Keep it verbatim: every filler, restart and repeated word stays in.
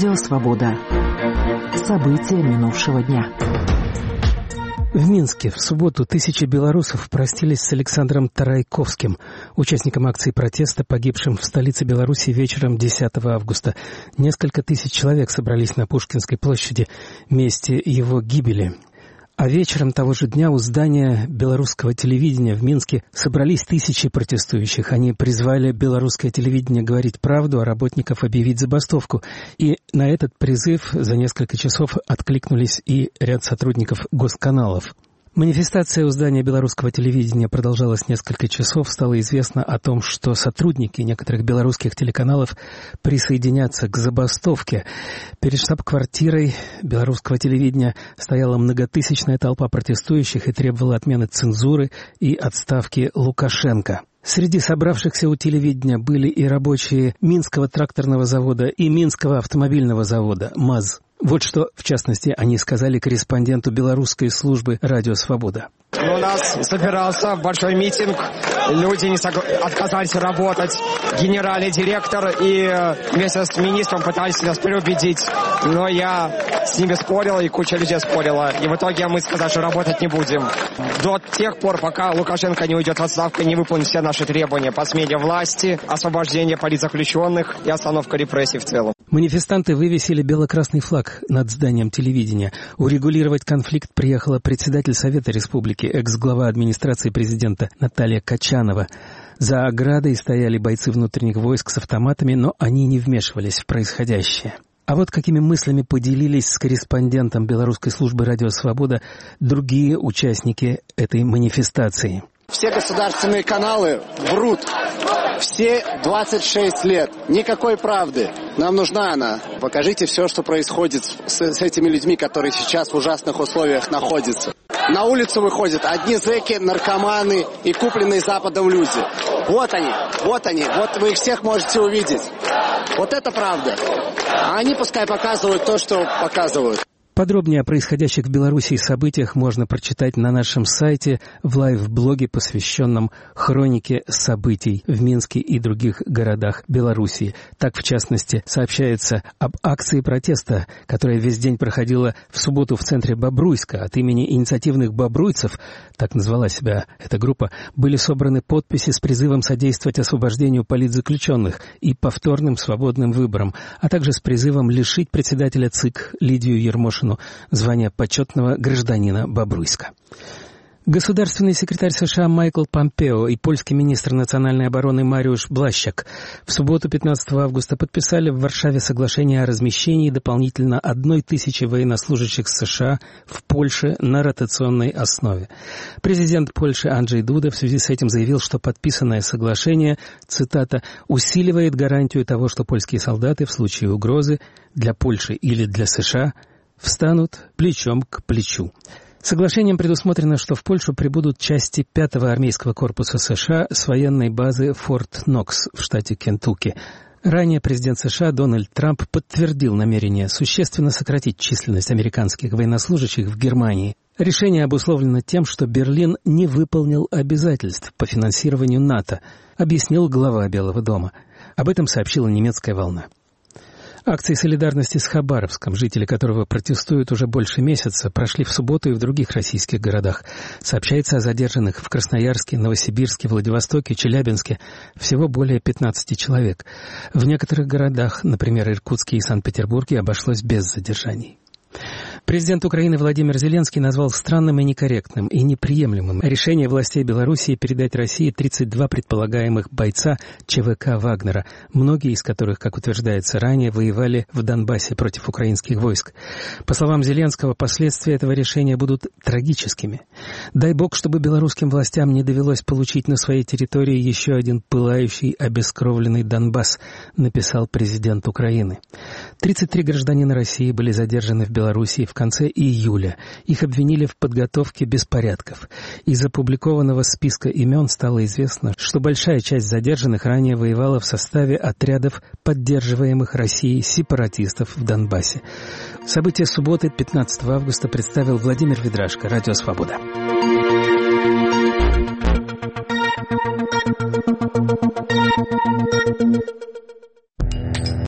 Радио «Свобода». События минувшего дня. В Минске в субботу тысячи белорусов простились с Александром Тарайковским, участником акции протеста, погибшим в столице Беларуси вечером десятого августа. Несколько тысяч человек собрались на Пушкинской площади в месте его гибели. А вечером того же дня у здания белорусского телевидения в Минске собрались тысячи протестующих. Они призвали белорусское телевидение говорить правду, а работников объявить забастовку. И на этот призыв за несколько часов откликнулись и ряд сотрудников госканалов. Манифестация у здания белорусского телевидения продолжалась несколько часов. Стало известно о том, что сотрудники некоторых белорусских телеканалов присоединятся к забастовке. Перед штаб-квартирой белорусского телевидения стояла многотысячная толпа протестующих и требовала отмены цензуры и отставки Лукашенко. Среди собравшихся у телевидения были и рабочие Минского тракторного завода и Минского автомобильного завода МАЗ. Вот что, в частности, они сказали корреспонденту белорусской службы «Радио Свобода». У нас собирался большой митинг, люди не сог... отказались работать, генеральный директор и вместе с министром пытались нас переубедить, но я с ними спорил, и куча людей спорила, и в итоге мы сказали, что работать не будем. До тех пор, пока Лукашенко не уйдет в отставку, не выполнит все наши требования по смене власти, освобождение политзаключенных и остановка репрессий в целом. Манифестанты вывесили бело-красный флаг над зданием телевидения. Урегулировать конфликт приехала председатель Совета Республики, экс-глава администрации президента Наталья Качанова. За оградой стояли бойцы внутренних войск с автоматами, но они не вмешивались в происходящее. А вот какими мыслями поделились с корреспондентом белорусской службы «Радио Свобода» другие участники этой манифестации. Все государственные каналы врут. Все двадцать шесть лет. Никакой правды. Нам нужна она. Покажите все, что происходит с, с этими людьми, которые сейчас в ужасных условиях находятся. На улицу выходят одни зэки, наркоманы и купленные Западом люди. Вот они, вот они, вот вы их всех можете увидеть. Вот это правда. А они пускай показывают то, что показывают. Подробнее о происходящих в Беларуси событиях можно прочитать на нашем сайте в лайв-блоге, посвященном хронике событий в Минске и других городах Беларуси. Так, в частности, сообщается об акции протеста, которая весь день проходила в субботу в центре Бобруйска. От имени инициативных бобруйцев, так назвала себя эта группа, были собраны подписи с призывом содействовать освобождению политзаключенных и повторным свободным выборам, а также с призывом лишить председателя ЦИК Лидию Ермошину звания почетного гражданина Бобруйска. Государственный секретарь США Майкл Помпео и польский министр национальной обороны Мариуш Блащак в субботу пятнадцатого августа подписали в Варшаве соглашение о размещении дополнительно одной тысячи военнослужащих США в Польше на ротационной основе. Президент Польши Анджей Дуда в связи с этим заявил, что подписанное соглашение, цитата, «усиливает гарантию того, что польские солдаты в случае угрозы для Польши или для США встанут плечом к плечу». Соглашением предусмотрено, что в Польшу прибудут части пятого армейского корпуса США с военной базы Форт Нокс в штате Кентукки. Ранее президент США Дональд Трамп подтвердил намерение существенно сократить численность американских военнослужащих в Германии. Решение обусловлено тем, что Берлин не выполнил обязательств по финансированию НАТО, объяснил глава Белого дома. Об этом сообщила немецкая «Волна». Акции солидарности с Хабаровском, жители которого протестуют уже больше месяца, прошли в субботу и в других российских городах. Сообщается о задержанных в Красноярске, Новосибирске, Владивостоке, Челябинске всего более пятнадцати человек. В некоторых городах, например, Иркутске и Санкт-Петербурге, обошлось без задержаний. Президент Украины Владимир Зеленский назвал странным и некорректным и неприемлемым решение властей Белоруссии передать России тридцать два предполагаемых бойца ЧВК «Вагнера», многие из которых, как утверждается ранее, воевали в Донбассе против украинских войск. По словам Зеленского, последствия этого решения будут трагическими. Дай бог, чтобы белорусским властям не довелось получить на своей территории еще один пылающий, обескровленный Донбасс, написал президент Украины. тридцать три гражданина России были задержаны в Белоруссии в конце июля. Их обвинили в подготовке беспорядков. Из опубликованного списка имен стало известно, что большая часть задержанных ранее воевала в составе отрядов, поддерживаемых Россией сепаратистов в Донбассе. События субботы пятнадцатого августа представил Владимир Ведрашко, Радио Свобода.